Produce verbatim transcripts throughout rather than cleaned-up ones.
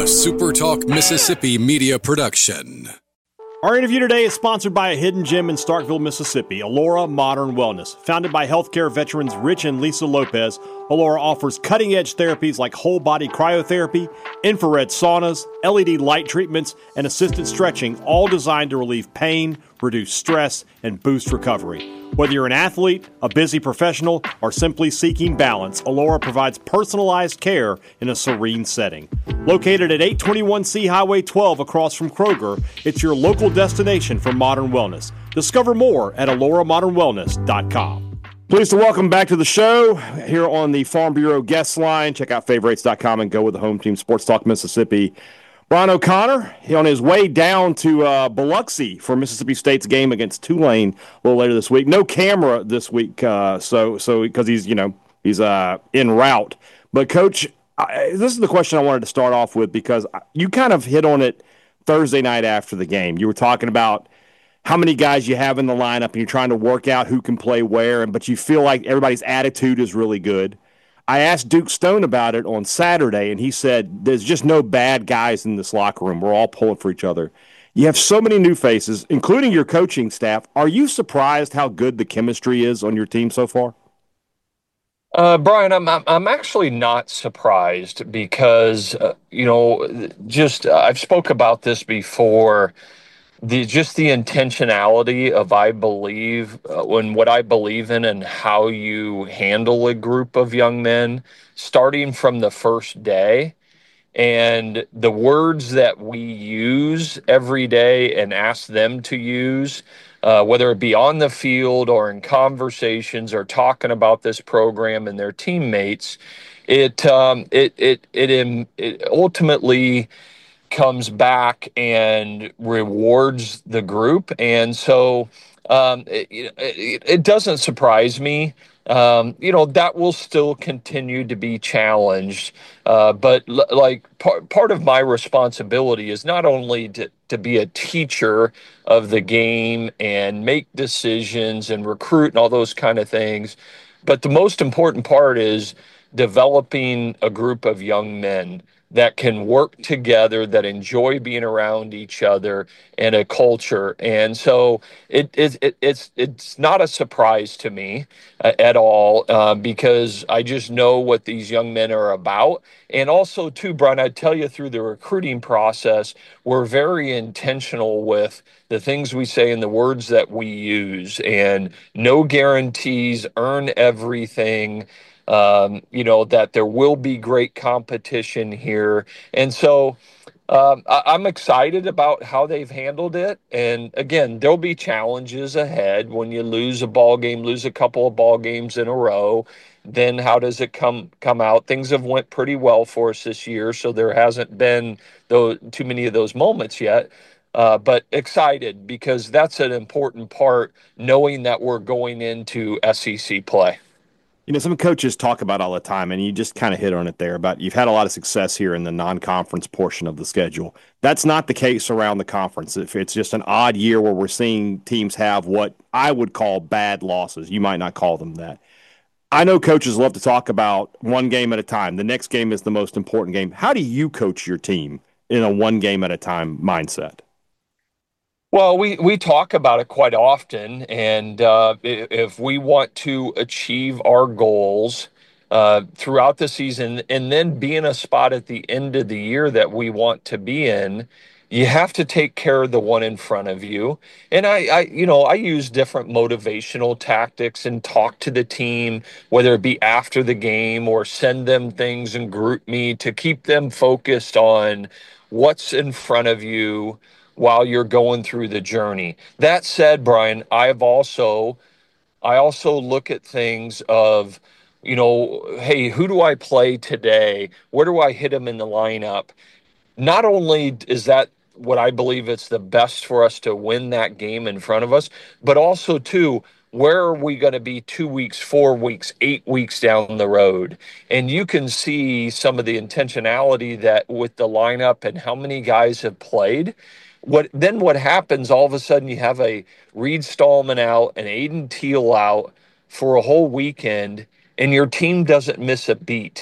SuperTalk Mississippi media production. Our interview today is sponsored by a hidden gem in Starkville, Mississippi, Alora Modern Wellness. Founded by healthcare veterans Rich and Lisa Lopez, Alora offers cutting-edge therapies like whole-body cryotherapy, infrared saunas, L E D light treatments, and assisted stretching, all designed to relieve pain, reduce stress, and boost recovery. Whether you're an athlete, a busy professional, or simply seeking balance, Alora provides personalized care in a serene setting. Located at eight twenty-one C Highway twelve across from Kroger, it's your local destination for modern wellness. Discover more at alora modern wellness dot com. Pleased to welcome back to the show here on the Farm Bureau guest line. Check out favorites dot com and go with the home team, Sports Talk Mississippi. Brian O'Connor, he on his way down to uh, Biloxi for Mississippi State's game against Tulane a little later this week. No camera this week, uh, so so because he's you know he's uh, en route. But Coach, I, this is the question I wanted to start off with because you kind of hit on it Thursday night after the game. You were talking about how many guys you have in the lineup, and you're trying to work out who can play where, and but you feel like everybody's attitude is really good. I asked Duke Stone about it on Saturday, and he said there's just no bad guys in this locker room. We're all pulling for each other. You have so many new faces, including your coaching staff. Are you surprised how good the chemistry is on your team so far? Uh, Brian, I'm, I'm I'm actually not surprised because, uh, you know, just uh, I've spoke about this before. The just the intentionality of I believe uh, when what I believe in and how you handle a group of young men starting from the first day, and the words that we use every day and ask them to use, uh, whether it be on the field or in conversations or talking about this program and their teammates, it um, it it it, it, it ultimately comes back and rewards the group. And so um, it, it, it doesn't surprise me. Um, you know, that will still continue to be challenged. Uh, but l- like part, part of my responsibility is not only to, to be a teacher of the game and make decisions and recruit and all those kind of things, but the most important part is developing a group of young men that can work together, that enjoy being around each other, and a culture. And so it, it, it it's it's not a surprise to me uh, at all uh, because I just know what these young men are about. And also, too, Brian, I tell you, through the recruiting process, we're very intentional with the things we say and the words that we use, and no guarantees, earn everything. Um, you know, that there will be great competition here. And so um, I, I'm excited about how they've handled it. And again, there'll be challenges ahead when you lose a ball game, lose a couple of ball games in a row. Then how does it come come out? Things have went pretty well for us this year, so there hasn't been those, too many of those moments yet. Uh, but excited because that's an important part, knowing that we're going into S E C play. You know, some coaches talk about all the time, and you just kind of hit on it there, about you've had a lot of success here in the non-conference portion of the schedule. That's not the case around the conference. If it's just an odd year where we're seeing teams have what I would call bad losses. You might not call them that. I know coaches love to talk about one game at a time. The next game is the most important game. How do you coach your team in a one game at a time mindset? Well, we, we talk about it quite often, and uh, if we want to achieve our goals uh, throughout the season and then be in a spot at the end of the year that we want to be in, you have to take care of the one in front of you. And I, I you know, I use different motivational tactics and talk to the team, whether it be after the game or send them things and group me to keep them focused on what's in front of you while you're going through the journey. That said, Brian, I've also I also look at things of, you know, hey, who do I play today? Where do I hit them in the lineup? Not only is that what I believe it's the best for us to win that game in front of us, but also too, where are we going to be two weeks, four weeks, eight weeks down the road? And you can see some of the intentionality that with the lineup and how many guys have played. What then what happens, all of a sudden you have a Reed Stallman out and Aiden Teal out for a whole weekend, and your team doesn't miss a beat.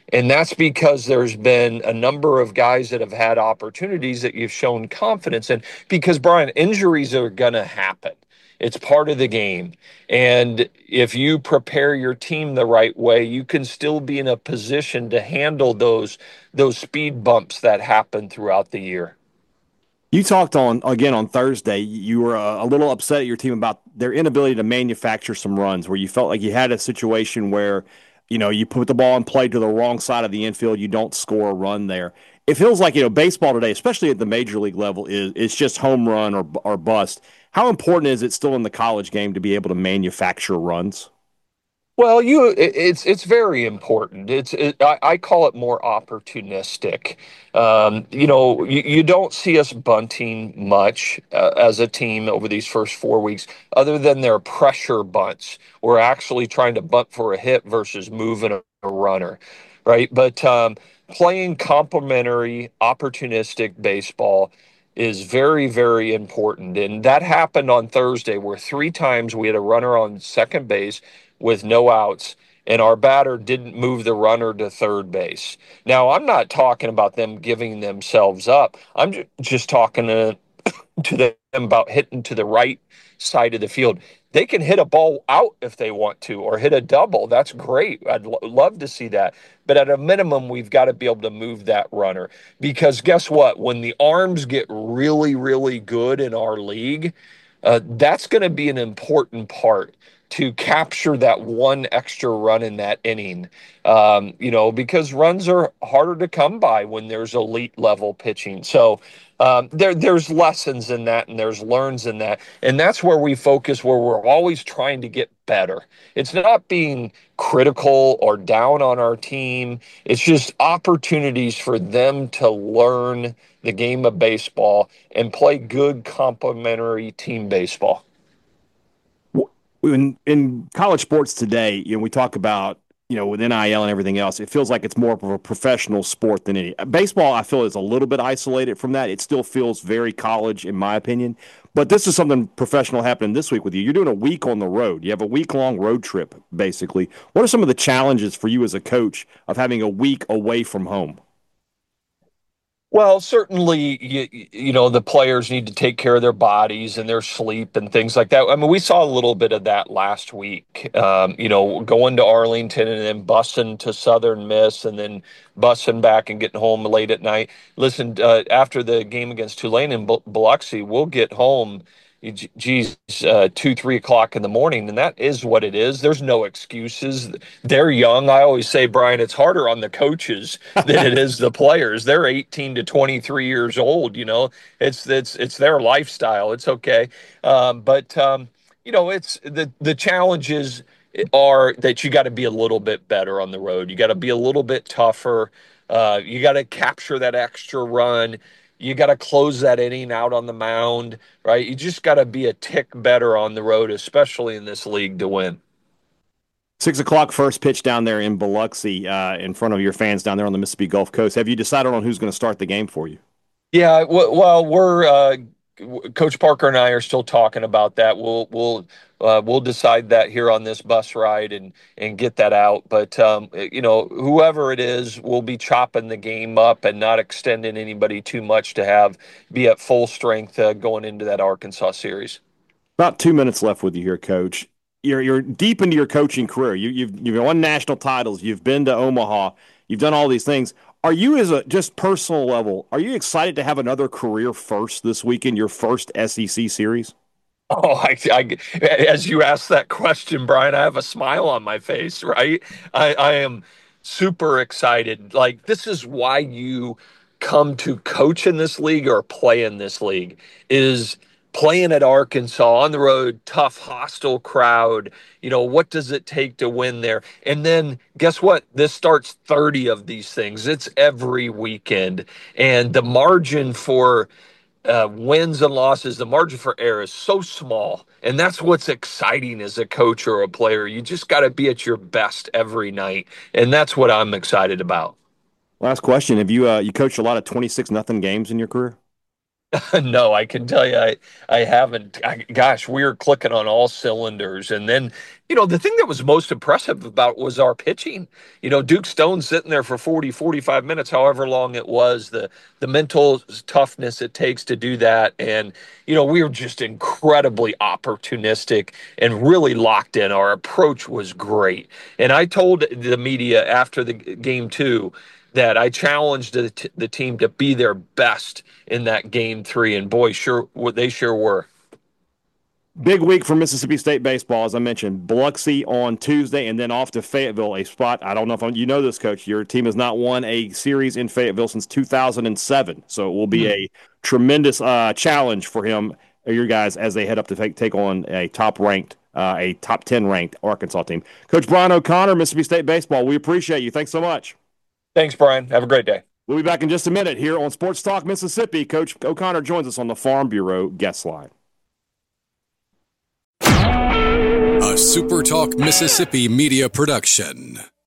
And that's because there's been a number of guys that have had opportunities that you've shown confidence in. Because, Brian, injuries are going to happen. It's part of the game. And if you prepare your team the right way, you can still be in a position to handle those those speed bumps that happen throughout the year. You talked on again on Thursday. You were a, a little upset at your team about their inability to manufacture some runs, where you felt like you had a situation where, you know, you put the ball in play to the wrong side of the infield, you don't score a run there. It feels like, you know, baseball today, especially at the major league level, is it's just home run or or bust. How important is it still in the college game to be able to manufacture runs? Well, you it, it's it's very important. It's it, I, I call it more opportunistic. Um, you know, you, you don't see us bunting much uh, as a team over these first four weeks, other than their pressure bunts. We're actually trying to bunt for a hit versus moving a, a runner, right? But um, playing complementary, opportunistic baseball is very, very important. And that happened on Thursday, where three times we had a runner on second base with no outs, and our batter didn't move the runner to third base. Now, I'm not talking about them giving themselves up. I'm ju- just talking to, to them about hitting to the right side of the field. They can hit a ball out if they want to, or hit a double. That's great. I'd lo- love to see that. But at a minimum, we've got to be able to move that runner, because guess what? When the arms get really, really good in our league, uh, that's going to be an important part to capture that one extra run in that inning. Um, you know, because runs are harder to come by when there's elite level pitching. So um, there, there's lessons in that, and there's learns in that, and that's where we focus. Where we're always trying to get better. It's not being critical or down on our team. It's just opportunities for them to learn the game of baseball and play good complementary team baseball. In, in college sports today, you know, we talk about, you know, with N I L and everything else, it feels like it's more of a professional sport than any. Baseball, I feel, is a little bit isolated from that. It still feels very college, in my opinion. But this is something professional happening this week with you. You're doing a week on the road. You have a week long road trip, basically. What are some of the challenges for you as a coach of having a week away from home? Well, certainly, you, you know, the players need to take care of their bodies and their sleep and things like that. I mean, we saw a little bit of that last week, um, you know, going to Arlington and then busing to Southern Miss and then busing back and getting home late at night. Listen, uh, after the game against Tulane in Biloxi, we'll get home geez, uh, two, three o'clock in the morning, and that is what it is. There's no excuses. They're young. I always say, Brian, it's harder on the coaches than it is the players. They're eighteen to twenty-three years old. You know, it's it's it's their lifestyle. It's okay, um, but um, you know, it's the the challenges are that you got to be a little bit better on the road. You got to be a little bit tougher. Uh, you got to capture that extra run. You got to close that inning out on the mound, right? You just got to be a tick better on the road, especially in this league, to win. Six o'clock first pitch down there in Biloxi, uh, in front of your fans down there on the Mississippi Gulf Coast. Have you decided on who's going to start the game for you? Yeah, w- well, we're uh, Coach Parker and I are still talking about that. We'll we'll uh, we'll decide that here on this bus ride and and get that out. But um, you know, whoever it is, we'll be chopping the game up and not extending anybody too much to have be at full strength uh, going into that Arkansas series. About two minutes left with you here, Coach. You're you're deep into your coaching career. You, you've you've won national titles. You've been to Omaha. You've done all these things. Are you, as a just personal level, are you excited to have another career first this weekend, your first S E C series? Oh, I, I, as you ask that question, Brian, I have a smile on my face, right? I, I am super excited. Like, this is why you come to coach in this league or play in this league is playing at Arkansas on the road, tough, hostile crowd. You know, what does it take to win there? And then guess what? This starts thirty of these things. It's every weekend. And the margin for uh, wins and losses, the margin for error is so small. And that's what's exciting as a coach or a player. You just got to be at your best every night. And that's what I'm excited about. Last question: Have you uh, you coached a lot of twenty six nothing games in your career? No, I can tell you, I, I haven't. I, gosh, we are clicking on all cylinders. And then You know, the thing that was most impressive about was our pitching. You know, Duke Stone sitting there for forty, forty-five minutes, however long it was, the the mental toughness it takes to do that. And, you know, we were just incredibly opportunistic and really locked in. Our approach was great. And I told the media after the game two that I challenged the, t- the team to be their best in that game three. And boy, sure, they sure were. Big week for Mississippi State baseball, as I mentioned. Biloxi on Tuesday, and then off to Fayetteville, a spot. I don't know if I'm, you know this, Coach. Your team has not won a series in Fayetteville since two thousand seven, so it will be mm. a tremendous uh, challenge for him, or your guys, as they head up to take, take on a top-ranked, uh, a top ten ranked Arkansas team. Coach Brian O'Connor, Mississippi State baseball. We appreciate you. Thanks so much. Thanks, Brian. Have a great day. We'll be back in just a minute here on Sports Talk Mississippi. Coach O'Connor joins us on the Farm Bureau guest line. A Super Talk Mississippi media production.